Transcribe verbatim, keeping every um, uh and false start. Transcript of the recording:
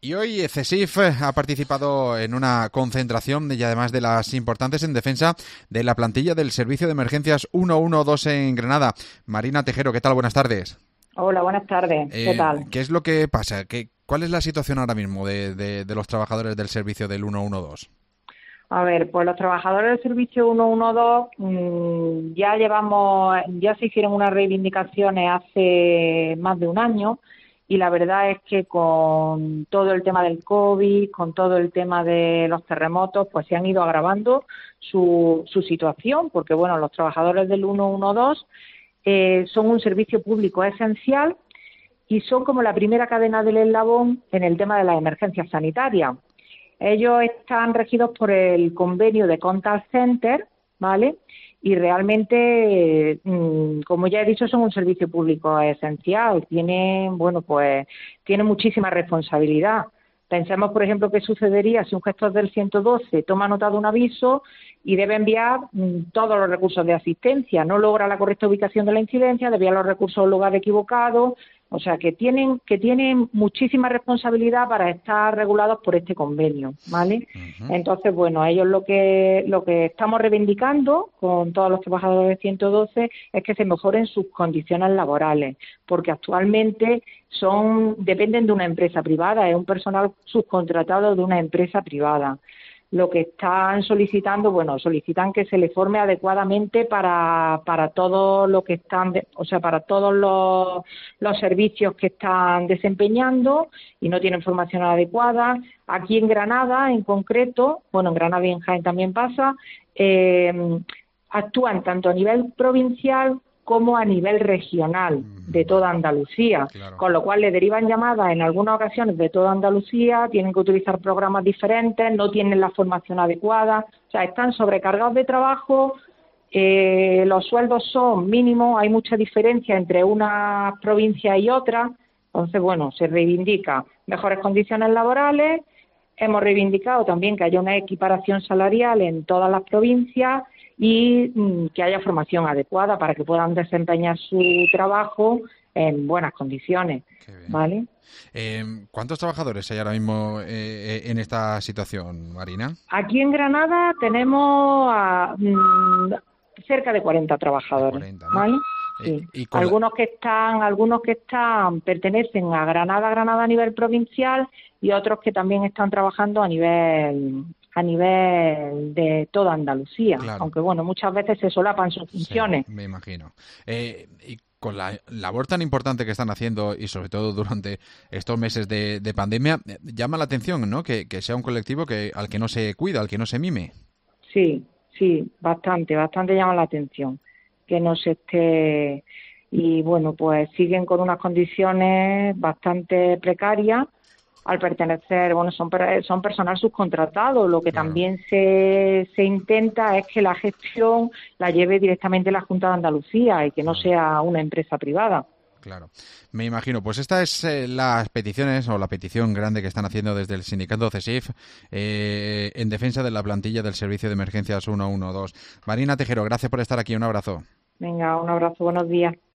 Y hoy CESIF ha participado en una concentración y además de las importantes en defensa de la plantilla del Servicio de Emergencias ciento doce en Granada. Marina Tejero, ¿qué tal? Buenas tardes. Hola, buenas tardes. Eh, ¿Qué tal? ¿Qué es lo que pasa? ¿Qué, ¿Cuál es la situación ahora mismo de, de, de los trabajadores del servicio del ciento doce? A ver, pues los trabajadores del servicio ciento doce mmm, ya llevamos, ya se hicieron unas reivindicaciones hace más de un año y la verdad es que con todo el tema del COVID, con todo el tema de los terremotos, pues se han ido agravando su, su situación, porque bueno, los trabajadores del ciento doce eh, son un servicio público esencial y son como la primera cadena del eslabón en el tema de las emergencias sanitarias. Ellos están regidos por el convenio de Contact Center, ¿vale? Y realmente, como ya he dicho, son un servicio público esencial. Tienen, bueno, pues, tienen muchísima responsabilidad. Pensemos, por ejemplo, qué sucedería si un gestor del ciento doce toma nota de un aviso y debe enviar mmm, todos los recursos de asistencia. No logra la correcta ubicación de la incidencia, debe enviar los recursos al lugar equivocado. O sea, que tienen que tienen muchísima responsabilidad para estar regulados por este convenio, ¿vale? Uh-huh. Entonces, bueno, ellos lo que lo que estamos reivindicando con todos los trabajadores de ciento doce es que se mejoren sus condiciones laborales, porque actualmente son dependen de una empresa privada, es un personal subcontratado de una empresa privada. Lo que están solicitando, bueno, solicitan que se les forme adecuadamente para para todo lo que están, de, o sea, para todos los, los servicios que están desempeñando y no tienen formación adecuada. Aquí en Granada, en concreto, bueno, en Granada y en Jaén también pasa, eh, actúan tanto a nivel provincial como a nivel regional de toda Andalucía, claro. Con lo cual le derivan llamadas en algunas ocasiones de toda Andalucía, tienen que utilizar programas diferentes, no tienen la formación adecuada, o sea, están sobrecargados de trabajo, eh, los sueldos son mínimos, hay mucha diferencia entre una provincia y otra, entonces, bueno, se reivindica mejores condiciones laborales, hemos reivindicado también que haya una equiparación salarial en todas las provincias y mmm, que haya formación adecuada para que puedan desempeñar su trabajo en buenas condiciones, ¿vale? Eh, ¿Cuántos trabajadores hay ahora mismo eh, en esta situación, Marina? Aquí en Granada tenemos a, mmm, cerca de cuarenta trabajadores, de cuarenta, ¿no? ¿Vale? Sí. ¿Y, y algunos la... que están, algunos que están pertenecen a Granada, Granada a nivel provincial y otros que también están trabajando a nivel a nivel de toda Andalucía, claro. Aunque bueno, muchas veces se solapan sus funciones. Sí, me imagino. Eh, y con la labor tan importante que están haciendo y sobre todo durante estos meses de, de pandemia, llama la atención, ¿no? Que, que sea un colectivo que al que no se cuida, al que no se mime. Sí, sí, bastante, bastante llama la atención que no se esté, y bueno, pues siguen con unas condiciones bastante precarias al pertenecer, bueno, son son personal subcontratado, lo que claro. También se, se intenta es que la gestión la lleve directamente la Junta de Andalucía y que no sea una empresa privada. Claro, me imagino. Pues esta es eh, las peticiones o la petición grande que están haciendo desde el sindicato CESIF eh, en defensa de la plantilla del Servicio de Emergencias ciento doce. Marina Tejero, gracias por estar aquí. Un abrazo. Venga, un abrazo. Buenos días.